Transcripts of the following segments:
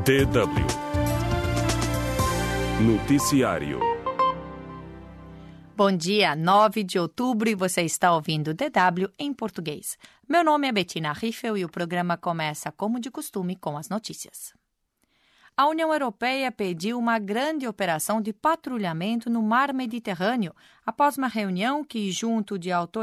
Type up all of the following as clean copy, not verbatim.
DW Noticiário. Bom dia, 9 de outubro e você está ouvindo o DW em português. Meu nome é Bettina Riffel e o programa começa, como de costume, com as notícias. A União Europeia pediu uma grande operação de patrulhamento no Mar Mediterrâneo após uma reunião que juntou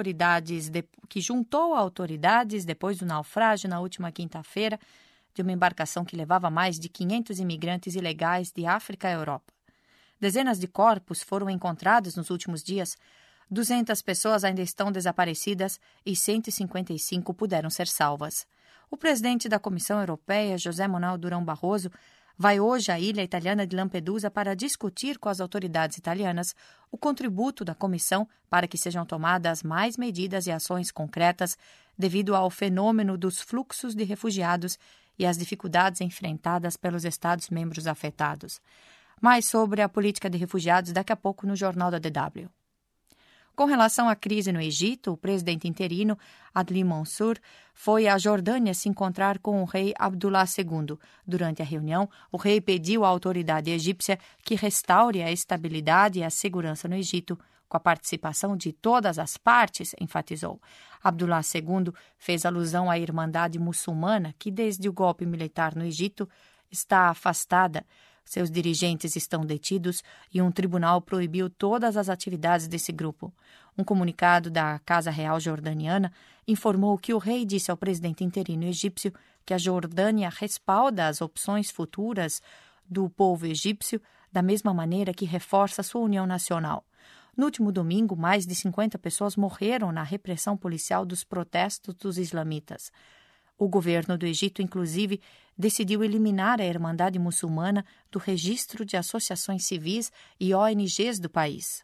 autoridades depois do naufrágio na última quinta-feira de uma embarcação que levava mais de 500 imigrantes ilegais de África à Europa. Dezenas de corpos foram encontrados nos últimos dias, 200 pessoas ainda estão desaparecidas e 155 puderam ser salvas. O presidente da Comissão Europeia, José Manuel Durão Barroso, vai hoje à ilha italiana de Lampedusa para discutir com as autoridades italianas o contributo da Comissão para que sejam tomadas mais medidas e ações concretas devido ao fenômeno dos fluxos de refugiados e as dificuldades enfrentadas pelos Estados-membros afetados. Mais sobre a política de refugiados daqui a pouco no Jornal da DW. Com relação à crise no Egito, o presidente interino, Adli Mansour, foi à Jordânia se encontrar com o rei Abdullah II. Durante a reunião, o rei pediu à autoridade egípcia que restaure a estabilidade e a segurança no Egito, com a participação de todas as partes, enfatizou. Abdullah II fez alusão à Irmandade Muçulmana, que desde o golpe militar no Egito está afastada. Seus dirigentes estão detidos e um tribunal proibiu todas as atividades desse grupo. Um comunicado da Casa Real Jordaniana informou que o rei disse ao presidente interino egípcio que a Jordânia respalda as opções futuras do povo egípcio da mesma maneira que reforça sua união nacional. No último domingo, mais de 50 pessoas morreram na repressão policial dos protestos dos islamitas. O governo do Egito, inclusive, decidiu eliminar a Irmandade Muçulmana do registro de associações civis e ONGs do país.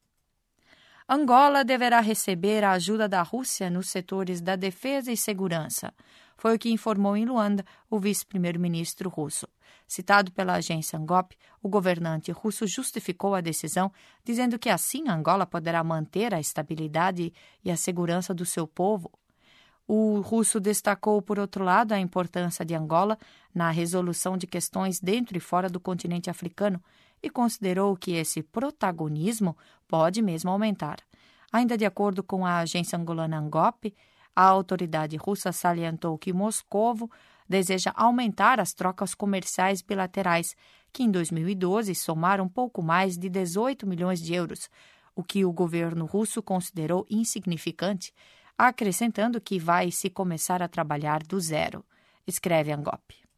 Angola deverá receber a ajuda da Rússia nos setores da defesa e segurança. Foi o que informou em Luanda o vice-primeiro-ministro russo. Citado pela agência Angop, o governante russo justificou a decisão, dizendo que assim Angola poderá manter a estabilidade e a segurança do seu povo. O russo destacou, por outro lado, a importância de Angola na resolução de questões dentro e fora do continente africano e considerou que esse protagonismo pode mesmo aumentar. Ainda de acordo com a agência angolana Angop, a autoridade russa salientou que Moscovo deseja aumentar as trocas comerciais bilaterais, que em 2012 somaram pouco mais de 18 milhões de euros, o que o governo russo considerou insignificante, acrescentando que vai se começar a trabalhar do zero, escreve Angop.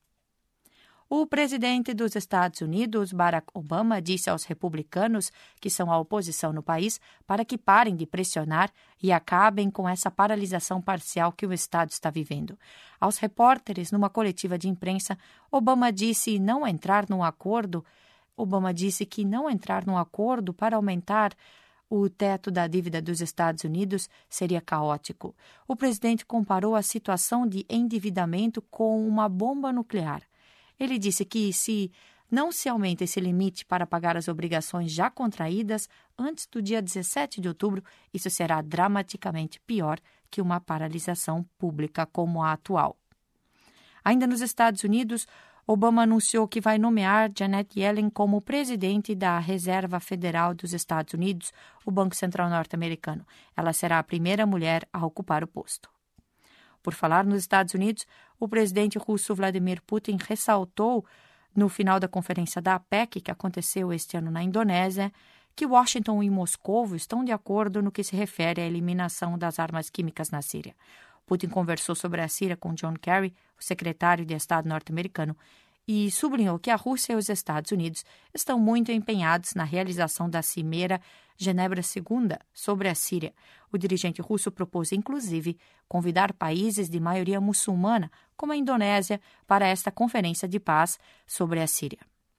O presidente dos Estados Unidos, Barack Obama, disse aos republicanos, que são a oposição no país, para que parem de pressionar e acabem com essa paralisação parcial que o Estado está vivendo. Aos repórteres, numa coletiva de imprensa, Obama disse que não entrar num acordo para aumentar o teto da dívida dos Estados Unidos seria caótico. O presidente comparou a situação de endividamento com uma bomba nuclear. Ele disse que se não se aumenta esse limite para pagar as obrigações já contraídas antes do dia 17 de outubro, isso será dramaticamente pior que uma paralisação pública como a atual. Ainda nos Estados Unidos, Obama anunciou que vai nomear Janet Yellen como presidente da Reserva Federal dos Estados Unidos, o Banco Central norte-americano. Ela será a primeira mulher a ocupar o posto. Por falar nos Estados Unidos, o presidente russo Vladimir Putin ressaltou, no final da conferência da APEC, que aconteceu este ano na Indonésia, que Washington e Moscou estão de acordo no que se refere à eliminação das armas químicas na Síria. Putin conversou sobre a Síria com John Kerry, o secretário de Estado norte-americano, e sublinhou que a Rússia e os Estados Unidos estão muito empenhados na realização da Cimeira Genebra II sobre a Síria. O dirigente russo propôs, inclusive, convidar países de maioria muçulmana, como a Indonésia, para esta conferência de paz sobre a Síria.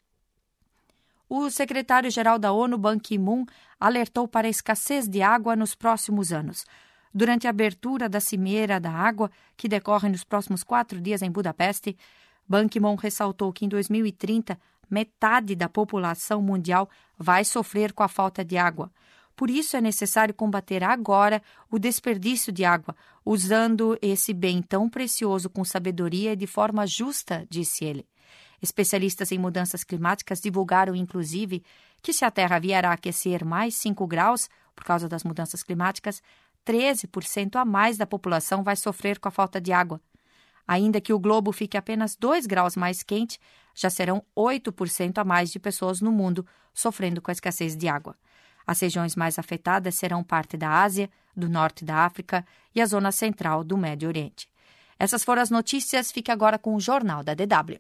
O secretário-geral da ONU, Ban Ki-moon, alertou para a escassez de água nos próximos anos. Durante a abertura da Cimeira da Água, que decorre nos próximos 4 dias em Budapeste, Ban Ki-moon ressaltou que em 2030, metade da população mundial vai sofrer com a falta de água. Por isso é necessário combater agora o desperdício de água, usando esse bem tão precioso com sabedoria e de forma justa, disse ele. Especialistas em mudanças climáticas divulgaram, inclusive, que se a Terra vier a aquecer mais 5 graus por causa das mudanças climáticas, 13% a mais da população vai sofrer com a falta de água. Ainda que o globo fique apenas 2 graus mais quente, já serão 8% a mais de pessoas no mundo sofrendo com a escassez de água. As regiões mais afetadas serão parte da Ásia, do norte da África e a zona central do Médio Oriente. Essas foram as notícias. Fique agora com o Jornal da DW.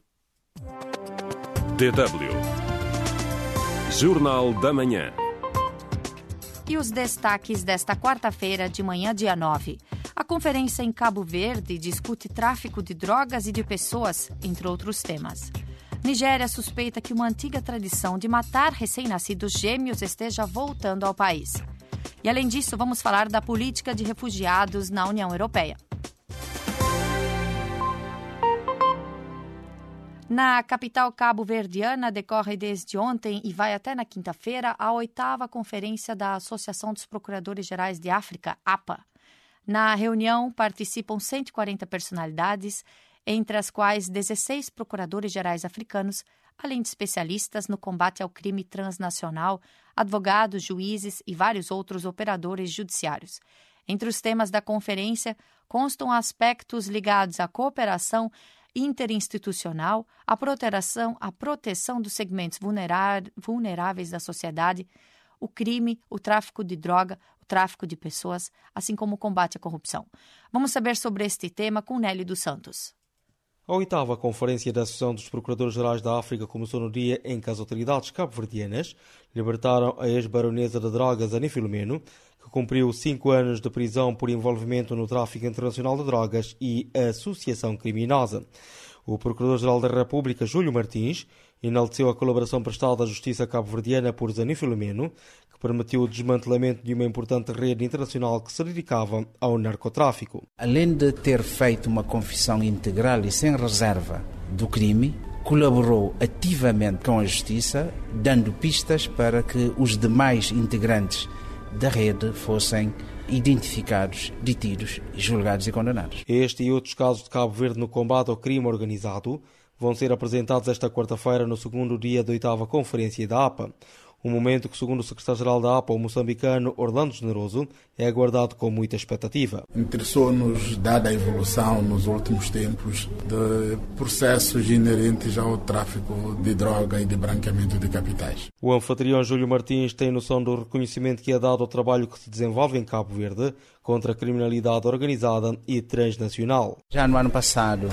DW Jornal da Manhã. E os destaques desta quarta-feira de manhã, dia 9. A conferência em Cabo Verde discute tráfico de drogas e de pessoas, entre outros temas. Nigéria suspeita que uma antiga tradição de matar recém-nascidos gêmeos esteja voltando ao país. E, além disso, vamos falar da política de refugiados na União Europeia. Na capital cabo-verdiana, decorre desde ontem e vai até na quinta-feira a 8ª Conferência da Associação dos Procuradores-Gerais de África, APA. Na reunião participam 140 personalidades, entre as quais 16 procuradores-gerais africanos, além de especialistas no combate ao crime transnacional, advogados, juízes e vários outros operadores judiciários. Entre os temas da conferência constam aspectos ligados à cooperação interinstitucional, à proteção dos segmentos vulneráveis da sociedade, o crime, o tráfico de droga, o tráfico de pessoas, assim como o combate à corrupção. Vamos saber sobre este tema com Nélio dos Santos. A 8ª Conferência da Associação dos Procuradores-Gerais da África começou no dia em que as autoridades cabo-verdianas libertaram a ex-baronesa de drogas Ani Filomeno, que cumpriu 5 anos de prisão por envolvimento no tráfico internacional de drogas e associação criminosa. O Procurador-Geral da República, Júlio Martins, enalteceu a colaboração prestada à Justiça cabo-verdiana por Ani Filomeno, que permitiu o desmantelamento de uma importante rede internacional que se dedicava ao narcotráfico. Além de ter feito uma confissão integral e sem reserva do crime, colaborou ativamente com a Justiça, dando pistas para que os demais integrantes da rede fossem identificados, detidos, julgados e condenados. Este e outros casos de Cabo Verde no combate ao crime organizado vão ser apresentados esta quarta-feira no segundo dia da 8ª Conferência da APA. Um momento que, segundo o secretário-geral da APA, o moçambicano Orlando Generoso, é aguardado com muita expectativa. Interessou-nos, dada a evolução nos últimos tempos de processos inerentes ao tráfico de droga e de branqueamento de capitais. O anfitrião Júlio Martins tem noção do reconhecimento que é dado ao trabalho que se desenvolve em Cabo Verde contra a criminalidade organizada e transnacional. Já no ano passado,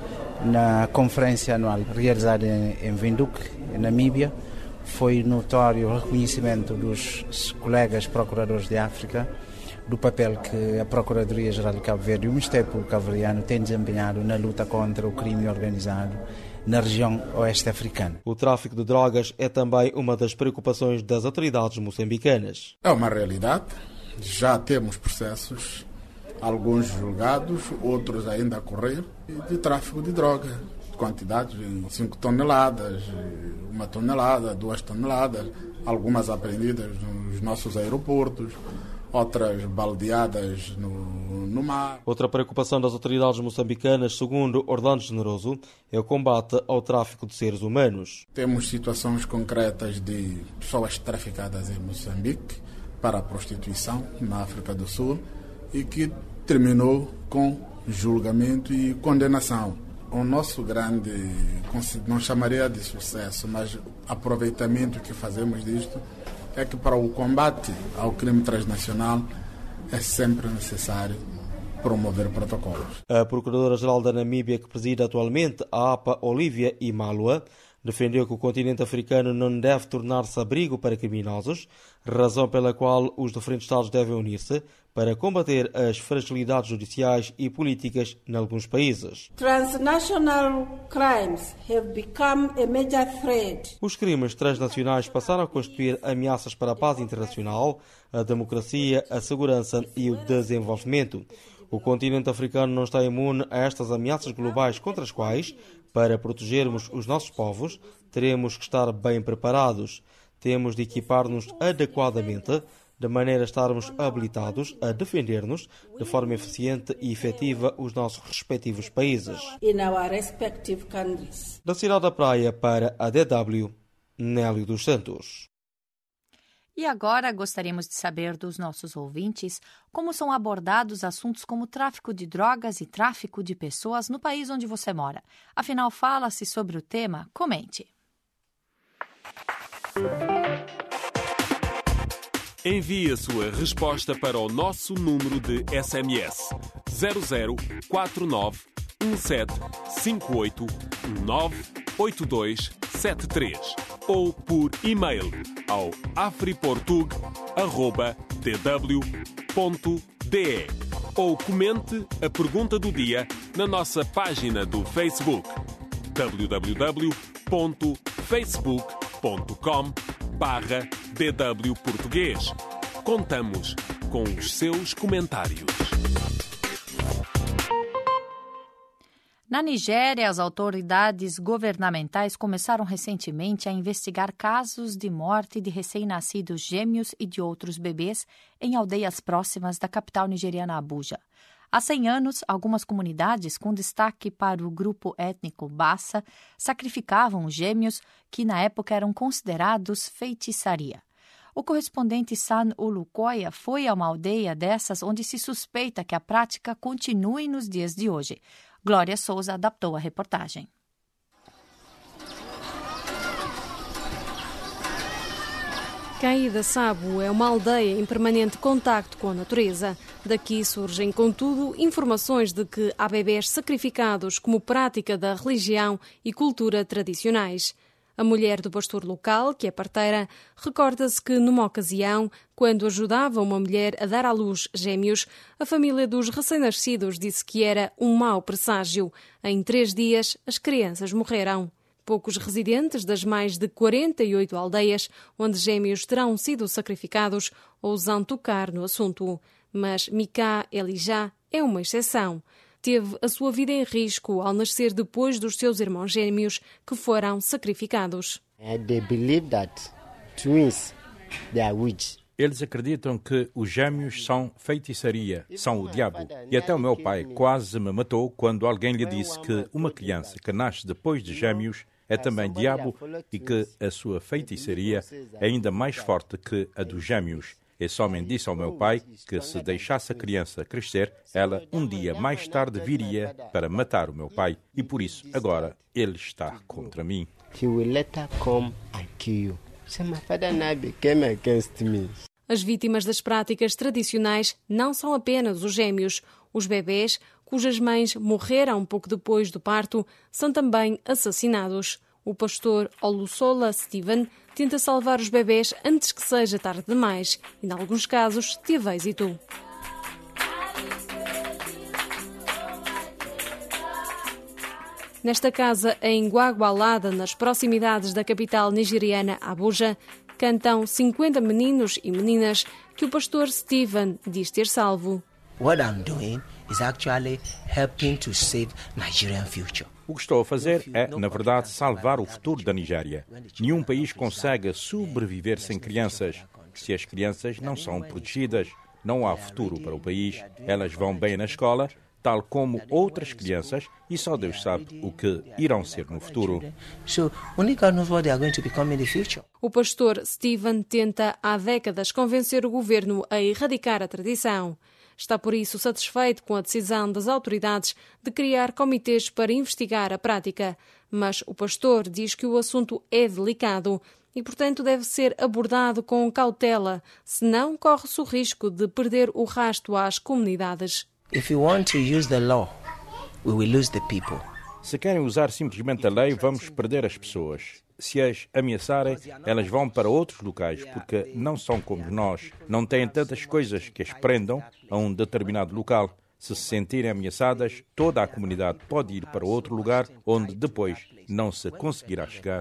na conferência anual realizada em Windhoek, em Namíbia, foi notório o reconhecimento dos colegas procuradores de África do papel que a Procuradoria-Geral de Cabo Verde e o Ministério Público Cabo-Verdiano têm desempenhado na luta contra o crime organizado na região oeste africana. O tráfico de drogas é também uma das preocupações das autoridades moçambicanas. É uma realidade. Já temos processos, alguns julgados, outros ainda a correr, de tráfico de droga. Quantidades em 5 toneladas, 1 tonelada, 2 toneladas, algumas apreendidas nos nossos aeroportos, outras baldeadas no mar. Outra preocupação das autoridades moçambicanas, segundo Orlando Generoso, é o combate ao tráfico de seres humanos. Temos situações concretas de pessoas traficadas em Moçambique para a prostituição na África do Sul e que terminou com julgamento e condenação. O nosso grande, não chamaria de sucesso, mas aproveitamento que fazemos disto é que para o combate ao crime transnacional é sempre necessário promover protocolos. A Procuradora-Geral da Namíbia, que preside atualmente a APA, Olivia Imalua, defendeu que o continente africano não deve tornar-se abrigo para criminosos, razão pela qual os diferentes Estados devem unir-se para combater as fragilidades judiciais e políticas em alguns países. Transnational crimes have become a major threat. Os crimes transnacionais passaram a constituir ameaças para a paz internacional, a democracia, a segurança e o desenvolvimento. O continente africano não está imune a estas ameaças globais contra as quais, para protegermos os nossos povos, teremos que estar bem preparados. Temos de equipar-nos adequadamente, de maneira a estarmos habilitados a defender-nos de forma eficiente e efetiva os nossos respectivos países. in our respective countries. Da cidade da Praia para a DW, Nélio dos Santos. E agora gostaríamos de saber dos nossos ouvintes como são abordados assuntos como tráfico de drogas e tráfico de pessoas no país onde você mora. Afinal, fala-se sobre o tema? Comente. Envie a sua resposta para o nosso número de SMS 0049 17 58 98273 ou por e-mail ao afriportug@dw.de ou comente a pergunta do dia na nossa página do Facebook www.facebook.com/DW Português. Contamos com os seus comentários. Na Nigéria, as autoridades governamentais começaram recentemente a investigar casos de morte de recém-nascidos gêmeos e de outros bebês em aldeias próximas da capital nigeriana Abuja. Há 100 anos, algumas comunidades, com destaque para o grupo étnico Bassa, sacrificavam os gêmeos que na época eram considerados feitiçaria. O correspondente San Olukoya foi a uma aldeia dessas onde se suspeita que a prática continue nos dias de hoje. Glória Souza adaptou a reportagem. Caída Sabo é uma aldeia em permanente contacto com a natureza. Daqui surgem, contudo, informações de que há bebés sacrificados como prática da religião e cultura tradicionais. A mulher do pastor local, que é parteira, recorda-se que, numa ocasião, quando ajudava uma mulher a dar à luz gêmeos, a família dos recém-nascidos disse que era um mau presságio. Em 3 dias, as crianças morreram. Poucos residentes das mais de 48 aldeias onde gêmeos terão sido sacrificados ousam tocar no assunto. Mas Mika Elijah é uma exceção. Teve a sua vida em risco ao nascer depois dos seus irmãos gêmeos que foram sacrificados. Eles acreditam que os gêmeos são feitiçaria, são o diabo. E até o meu pai quase me matou quando alguém lhe disse que uma criança que nasce depois de gêmeos é também diabo e que a sua feitiçaria é ainda mais forte que a dos gêmeos. Esse homem disse ao meu pai que se deixasse a criança crescer, ela um dia mais tarde viria para matar o meu pai. E por isso, agora, ele está contra mim. As vítimas das práticas tradicionais não são apenas os gêmeos. Os bebés, cujas mães morreram pouco depois do parto, são também assassinados. O pastor Olusola Stephen tenta salvar os bebés antes que seja tarde demais e, em alguns casos, teve êxito. Nesta casa em Gwagwalada, nas proximidades da capital nigeriana Abuja, cantam 50 meninos e meninas que o pastor Stephen diz ter salvo. What I'm doing is actually helping to save Nigerian future. O que estou a fazer é, na verdade, salvar o futuro da Nigéria. Nenhum país consegue sobreviver sem crianças. Se as crianças não são protegidas, não há futuro para o país. Elas vão bem na escola, tal como outras crianças, e só Deus sabe o que irão ser no futuro. O pastor Stephen tenta há décadas convencer o governo a erradicar a tradição. Está por isso satisfeito com a decisão das autoridades de criar comitês para investigar a prática. Mas o pastor diz que o assunto é delicado e, portanto, deve ser abordado com cautela, senão corre-se o risco de perder o rasto às comunidades. Se querem usar simplesmente a lei, vamos perder as pessoas. Se as ameaçarem, elas vão para outros locais, porque não são como nós. Não têm tantas coisas que as prendam a um determinado local. Se sentirem ameaçadas, toda a comunidade pode ir para outro lugar, onde depois não se conseguirá chegar.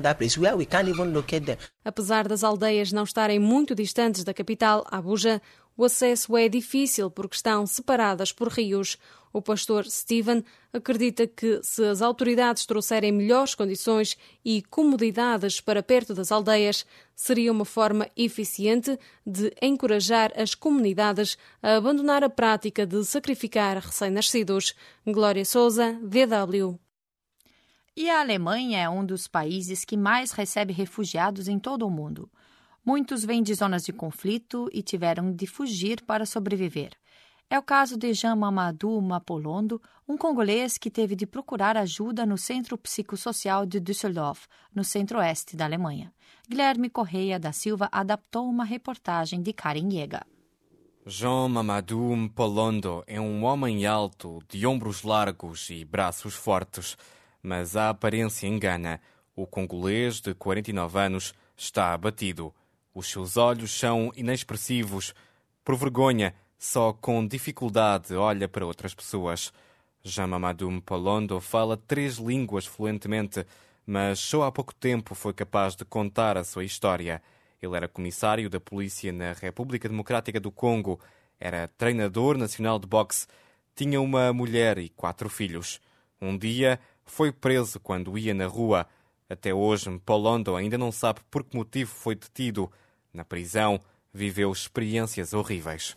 Apesar das aldeias não estarem muito distantes da capital, Abuja, o acesso é difícil porque estão separadas por rios. O pastor Steven acredita que, se as autoridades trouxerem melhores condições e comodidades para perto das aldeias, seria uma forma eficiente de encorajar as comunidades a abandonar a prática de sacrificar recém-nascidos. Glória Souza, DW. E a Alemanha é um dos países que mais recebe refugiados em todo o mundo. Muitos vêm de zonas de conflito e tiveram de fugir para sobreviver. É o caso de Jean Mamadou Mapolondo, um congolês que teve de procurar ajuda no Centro Psicossocial de Düsseldorf, no centro-oeste da Alemanha. Guilherme Correia da Silva adaptou uma reportagem de Karen Yeager. Jean Mamadou Mapolondo é um homem alto, de ombros largos e braços fortes, mas a aparência engana. O congolês, de 49 anos, está abatido. Os seus olhos são inexpressivos. Por vergonha, só com dificuldade olha para outras pessoas. Jean Mamadou Mapolondo fala 3 línguas fluentemente, mas só há pouco tempo foi capaz de contar a sua história. Ele era comissário da polícia na República Democrática do Congo, era treinador nacional de boxe, tinha uma mulher e 4 filhos. Um dia foi preso quando ia na rua. Até hoje, Mapolondo ainda não sabe por que motivo foi detido. Na prisão, viveu experiências horríveis.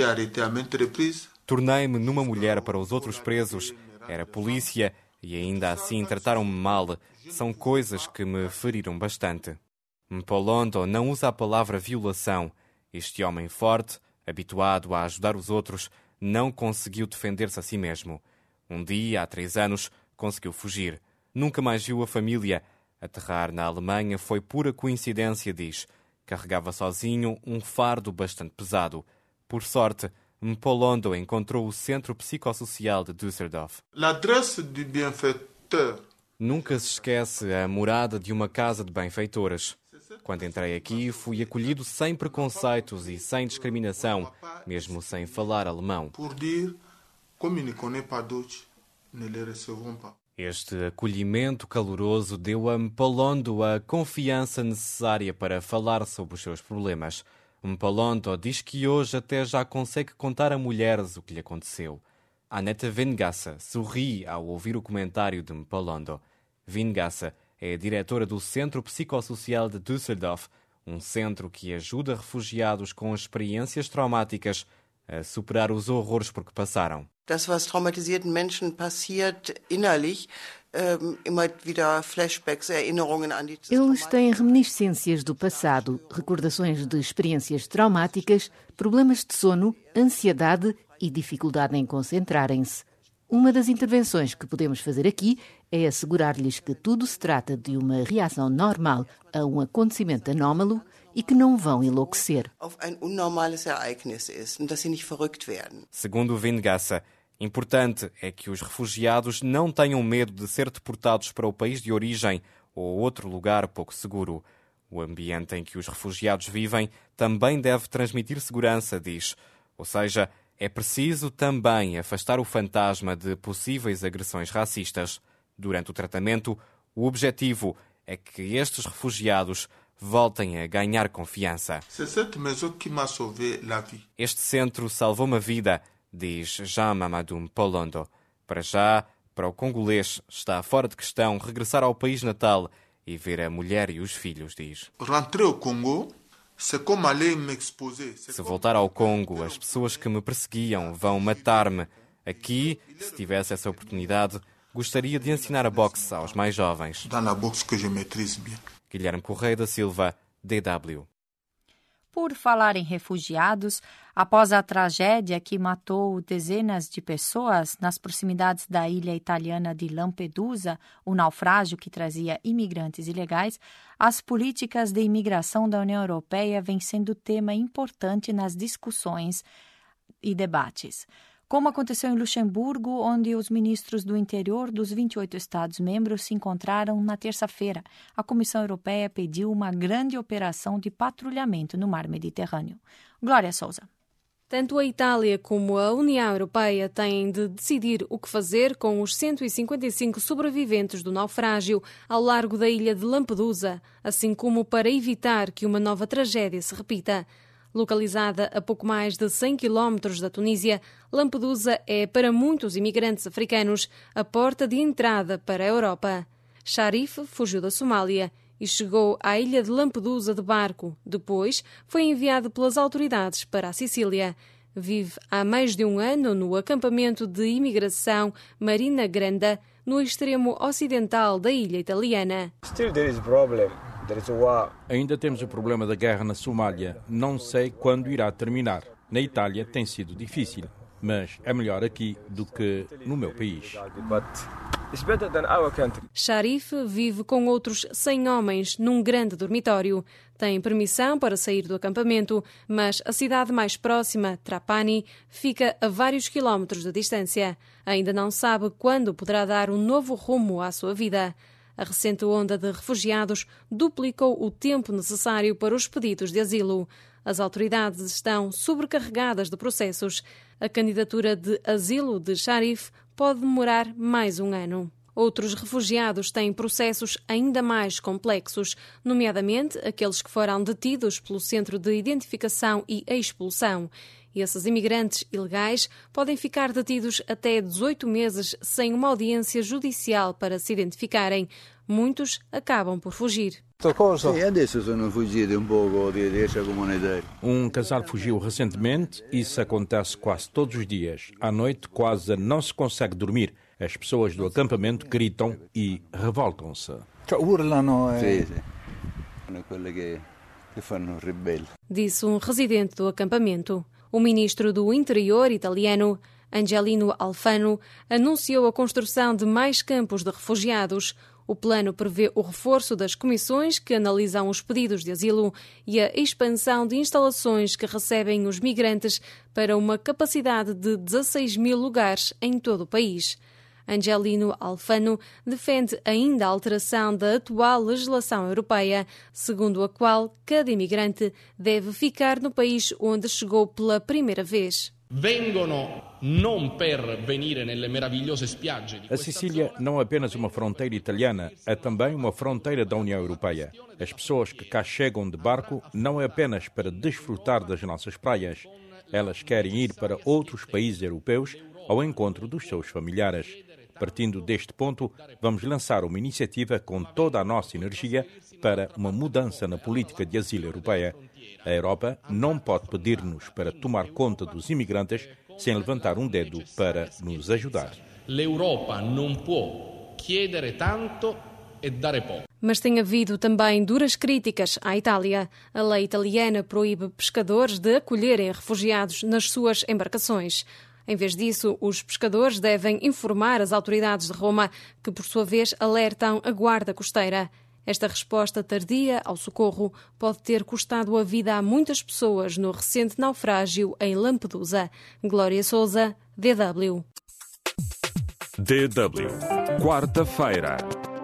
Tornei-me numa mulher para os outros presos. Era polícia e ainda assim trataram-me mal. São coisas que me feriram bastante. Mapolondo não usa a palavra violação. Este homem forte, habituado a ajudar os outros, não conseguiu defender-se a si mesmo. Um dia, há 3 anos, conseguiu fugir. Nunca mais viu a família. Aterrar na Alemanha foi pura coincidência, diz. Carregava sozinho um fardo bastante pesado. Por sorte, Mapolondo encontrou o Centro Psicossocial de Düsseldorf. Nunca se esquece a morada de uma casa de benfeitores. Quando entrei aqui, fui acolhido sem preconceitos e sem discriminação, mesmo sem falar alemão. Este acolhimento caloroso deu a Mapolondo a confiança necessária para falar sobre os seus problemas. Mapolondo diz que hoje até já consegue contar a mulheres o que lhe aconteceu. Annette Wingassa sorri ao ouvir o comentário de Mapolondo. Wingassa é a diretora do Centro Psicossocial de Düsseldorf, um centro que ajuda refugiados com experiências traumáticas a superar os horrores por que passaram. Das, was traumatisierten Menschen passiert innerlich, immer wieder Flashbacks, Erinnerungen an die... Eles têm reminiscências do passado, recordações de experiências traumáticas, problemas de sono, ansiedade e dificuldade em concentrarem-se. Uma das intervenções que podemos fazer aqui é assegurar-lhes que tudo se trata de uma reação normal a um acontecimento anómalo e que não vão enlouquecer. Segundo Wingassa, importante é que os refugiados não tenham medo de ser deportados para o país de origem ou outro lugar pouco seguro. O ambiente em que os refugiados vivem também deve transmitir segurança, diz. Ou seja, é preciso também afastar o fantasma de possíveis agressões racistas. Durante o tratamento, o objetivo é que estes refugiados voltem a ganhar confiança. Este centro salvou-me a vida, diz Jean Mamadou Mapolondo. Para já, para o congolês, está fora de questão regressar ao país natal e ver a mulher e os filhos, diz. Se voltar ao Congo, as pessoas que me perseguiam vão matar-me. Aqui, se tivesse essa oportunidade, gostaria de ensinar a boxe aos mais jovens. Guilherme Correia da Silva, DW. Por falar em refugiados, após a tragédia que matou dezenas de pessoas nas proximidades da ilha italiana de Lampedusa, o naufrágio que trazia imigrantes ilegais, as políticas de imigração da União Europeia vêm sendo tema importante nas discussões e debates. Como aconteceu em Luxemburgo, onde os ministros do interior dos 28 Estados-membros se encontraram na terça-feira. A Comissão Europeia pediu uma grande operação de patrulhamento no mar Mediterrâneo. Glória Souza. Tanto a Itália como a União Europeia têm de decidir o que fazer com os 155 sobreviventes do naufrágio ao largo da ilha de Lampedusa, assim como para evitar que uma nova tragédia se repita. Localizada a pouco mais de 100 quilómetros da Tunísia, Lampedusa é, para muitos imigrantes africanos, a porta de entrada para a Europa. Sharif fugiu da Somália e chegou à ilha de Lampedusa de barco. Depois foi enviado pelas autoridades para a Sicília. Vive há mais de um ano no acampamento de imigração Marina Grande, no extremo ocidental da ilha italiana. Ainda temos o problema da guerra na Somália. Não sei quando irá terminar. Na Itália tem sido difícil, mas é melhor aqui do que no meu país. Sharif vive com outros 100 homens num grande dormitório. Tem permissão para sair do acampamento, mas a cidade mais próxima, Trapani, fica a vários quilómetros de distância. Ainda não sabe quando poderá dar um novo rumo à sua vida. A recente onda de refugiados duplicou o tempo necessário para os pedidos de asilo. As autoridades estão sobrecarregadas de processos. A candidatura de asilo de Sharif pode demorar mais um ano. Outros refugiados têm processos ainda mais complexos, nomeadamente aqueles que foram detidos pelo Centro de Identificação e Expulsão. Esses imigrantes ilegais podem ficar detidos até 18 meses sem uma audiência judicial para se identificarem. Muitos acabam por fugir. Um casal fugiu recentemente. Isso acontece quase todos os dias. À noite quase não se consegue dormir. As pessoas do acampamento gritam e revoltam-se. Disse um residente do acampamento. O ministro do Interior italiano, Angelino Alfano, anunciou a construção de mais campos de refugiados. O plano prevê o reforço das comissões que analisam os pedidos de asilo e a expansão de instalações que recebem os migrantes para uma capacidade de 16 mil lugares em todo o país. Angelino Alfano defende ainda a alteração da atual legislação europeia, segundo a qual cada imigrante deve ficar no país onde chegou pela primeira vez. A Sicília não é apenas uma fronteira italiana, é também uma fronteira da União Europeia. As pessoas que cá chegam de barco não é apenas para desfrutar das nossas praias. Elas querem ir para outros países europeus ao encontro dos seus familiares. Partindo deste ponto, vamos lançar uma iniciativa com toda a nossa energia para uma mudança na política de asilo europeia. A Europa não pode pedir-nos para tomar conta dos imigrantes sem levantar um dedo para nos ajudar. L'Europa non può chiedere tanto e dare pouco. Mas tem havido também duras críticas à Itália. A lei italiana proíbe pescadores de acolherem refugiados nas suas embarcações. Em vez disso, os pescadores devem informar as autoridades de Roma, que por sua vez alertam a guarda costeira. Esta resposta tardia ao socorro pode ter custado a vida a muitas pessoas no recente naufrágio em Lampedusa. Glória Sousa, DW. DW, quarta-feira.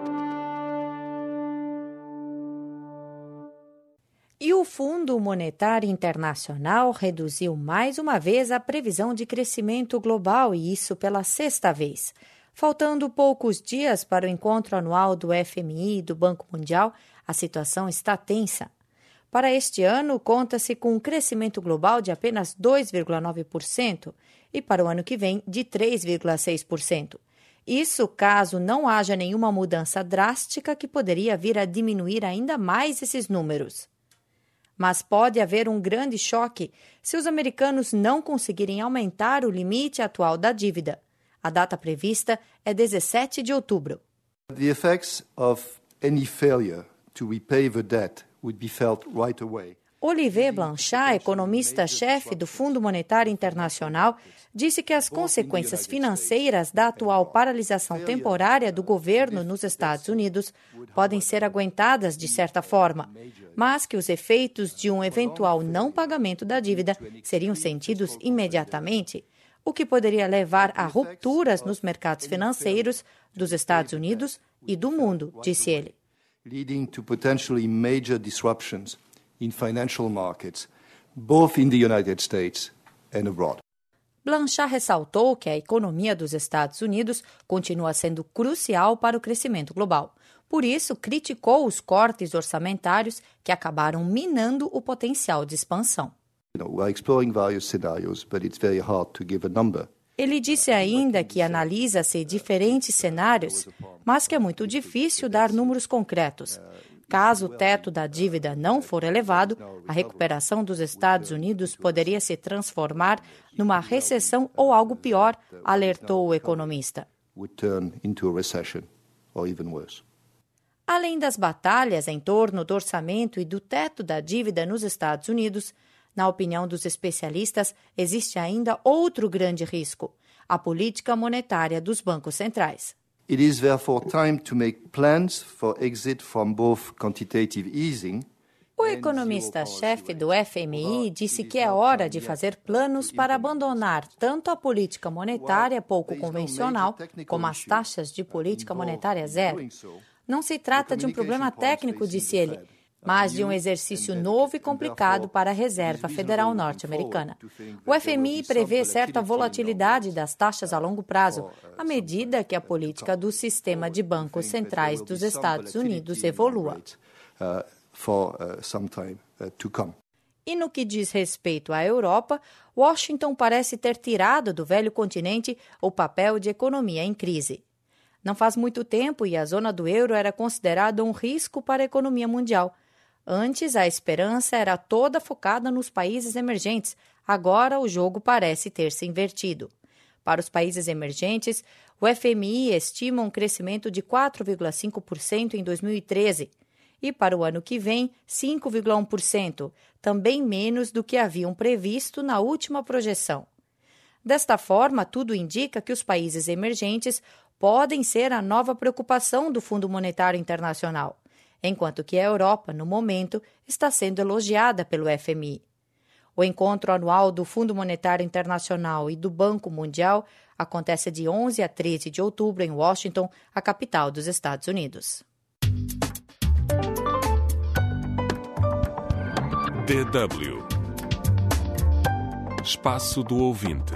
E o Fundo Monetário Internacional reduziu mais uma vez a previsão de crescimento global, e isso pela sexta vez. Faltando poucos dias para o encontro anual do FMI e do Banco Mundial, a situação está tensa. Para este ano, conta-se com um crescimento global de apenas 2,9% e para o ano que vem de 3,6%. Isso caso não haja nenhuma mudança drástica que poderia vir a diminuir ainda mais esses números. Mas pode haver um grande choque se os americanos não conseguirem aumentar o limite atual da dívida. A data prevista é 17 de outubro. The effects of any failure to repay the debt would be felt right away. Olivier Blanchard, economista-chefe do Fundo Monetário Internacional, disse que as consequências financeiras da atual paralisação temporária do governo nos Estados Unidos podem ser aguentadas de certa forma, mas que os efeitos de um eventual não pagamento da dívida seriam sentidos imediatamente, o que poderia levar a rupturas nos mercados financeiros dos Estados Unidos e do mundo, disse ele. Leading to potentially major disruptions in financial markets, both in the United States and abroad. Blanchard ressaltou que a economia dos Estados Unidos continua sendo crucial para o crescimento global. Por isso, criticou os cortes orçamentários que acabaram minando o potencial de expansão. We're exploring various scenarios, but it's very hard to give a number. Ele disse ainda que analisa-se diferentes cenários, mas que é muito difícil dar números concretos. Caso o teto da dívida não for elevado, a recuperação dos Estados Unidos poderia se transformar numa recessão ou algo pior, alertou o economista. Além das batalhas em torno do orçamento e do teto da dívida nos Estados Unidos, na opinião dos especialistas, existe ainda outro grande risco: a política monetária dos bancos centrais. It is therefore time to make plans for exit from both quantitative easing. O economista-chefe do FMI disse que é hora de fazer planos para abandonar tanto a política monetária pouco convencional como as taxas de política monetária zero. Não se trata de um problema técnico, disse ele, mas de um exercício novo e complicado para a Reserva Federal Norte-Americana. O FMI prevê certa volatilidade das taxas a longo prazo, à medida que a política do sistema de bancos centrais dos Estados Unidos evolua. E no que diz respeito à Europa, Washington parece ter tirado do velho continente o papel de economia em crise. Não faz muito tempo e a zona do euro era considerada um risco para a economia mundial. Antes, a esperança era toda focada nos países emergentes. Agora, o jogo parece ter se invertido. Para os países emergentes, o FMI estima um crescimento de 4,5% em 2013 e, para o ano que vem, 5,1%, também menos do que haviam previsto na última projeção. Desta forma, tudo indica que os países emergentes podem ser a nova preocupação do Fundo Monetário Internacional, enquanto que a Europa, no momento, está sendo elogiada pelo FMI. O encontro anual do Fundo Monetário Internacional e do Banco Mundial acontece de 11 a 13 de outubro em Washington, a capital dos Estados Unidos. DW Espaço do Ouvinte.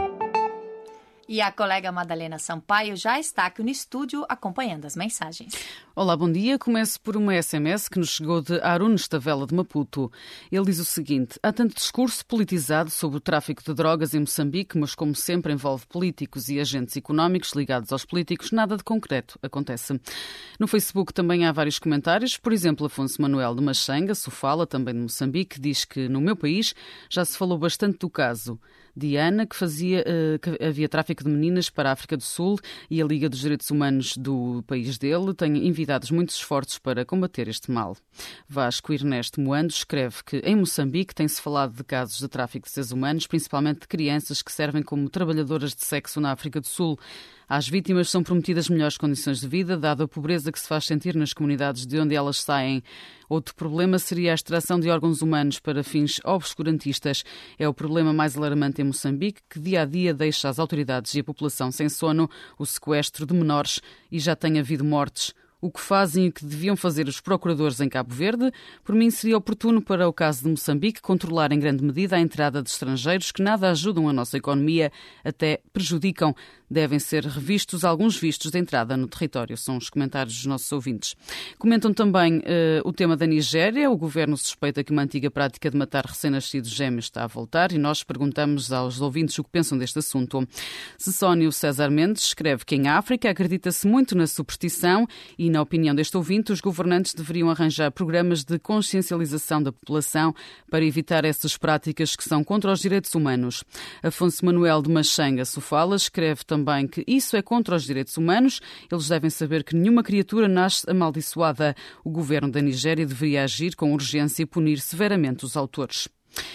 E a colega Madalena Sampaio já está aqui no estúdio acompanhando as mensagens. Olá, bom dia. Começo por uma SMS que nos chegou de Arun Estavela de Maputo. Ele diz o seguinte: há tanto discurso politizado sobre o tráfico de drogas em Moçambique, mas como sempre envolve políticos e agentes económicos ligados aos políticos, nada de concreto acontece. No Facebook também há vários comentários. Por exemplo, Afonso Manuel de Machanga, Sofala, também de Moçambique, diz que no meu país já se falou bastante do caso Diana, que havia tráfico de meninas para a África do Sul, e a Liga dos Direitos Humanos do país dele tem envidado muitos esforços para combater este mal. Vasco Ernesto Moando escreve que em Moçambique tem-se falado de casos de tráfico de seres humanos, principalmente de crianças que servem como trabalhadoras de sexo na África do Sul. Às vítimas são prometidas melhores condições de vida, dada a pobreza que se faz sentir nas comunidades de onde elas saem. Outro problema seria a extração de órgãos humanos para fins obscurantistas. É o problema mais alarmante em Moçambique, que dia a dia deixa as autoridades e a população sem sono, o sequestro de menores, e já tem havido mortes. O que fazem e o que deviam fazer os procuradores em Cabo Verde, por mim seria oportuno para o caso de Moçambique controlar em grande medida a entrada de estrangeiros que nada ajudam a nossa economia, até prejudicam. Devem ser revistos alguns vistos de entrada no território. São os comentários dos nossos ouvintes. Comentam também o tema da Nigéria. O governo suspeita que uma antiga prática de matar recém-nascidos gêmeos está a voltar e nós perguntamos aos ouvintes o que pensam deste assunto. Cessónio César Mendes escreve que em África acredita-se muito na superstição e, na opinião deste ouvinte, os governantes deveriam arranjar programas de consciencialização da população para evitar essas práticas que são contra os direitos humanos. Afonso Manuel de Machanga Sofala escreve também que isso é contra os direitos humanos. Eles devem saber que nenhuma criatura nasce amaldiçoada. O governo da Nigéria deveria agir com urgência e punir severamente os autores.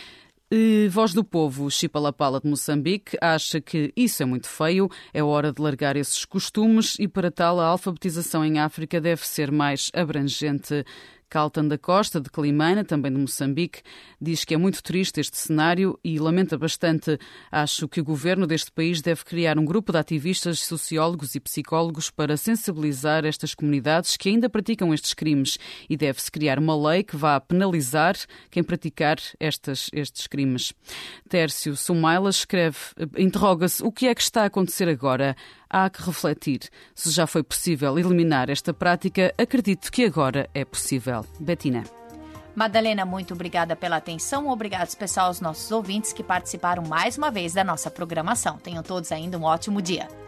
Voz do Povo, Chipalapala de Moçambique, acha que isso é muito feio, é hora de largar esses costumes e, para tal, a alfabetização em África deve ser mais abrangente. Caltan da Costa, de Climana, também de Moçambique, diz que é muito triste este cenário e lamenta bastante. Acho que o governo deste país deve criar um grupo de ativistas, sociólogos e psicólogos para sensibilizar estas comunidades que ainda praticam estes crimes e deve-se criar uma lei que vá penalizar quem praticar estes crimes. Tércio Sumaila interroga-se o que é que está a acontecer agora. Há que refletir. Se já foi possível eliminar esta prática, acredito que agora é possível. Betina. Madalena, muito obrigada pela atenção. Obrigado especial aos nossos ouvintes que participaram mais uma vez da nossa programação. Tenham todos ainda um ótimo dia.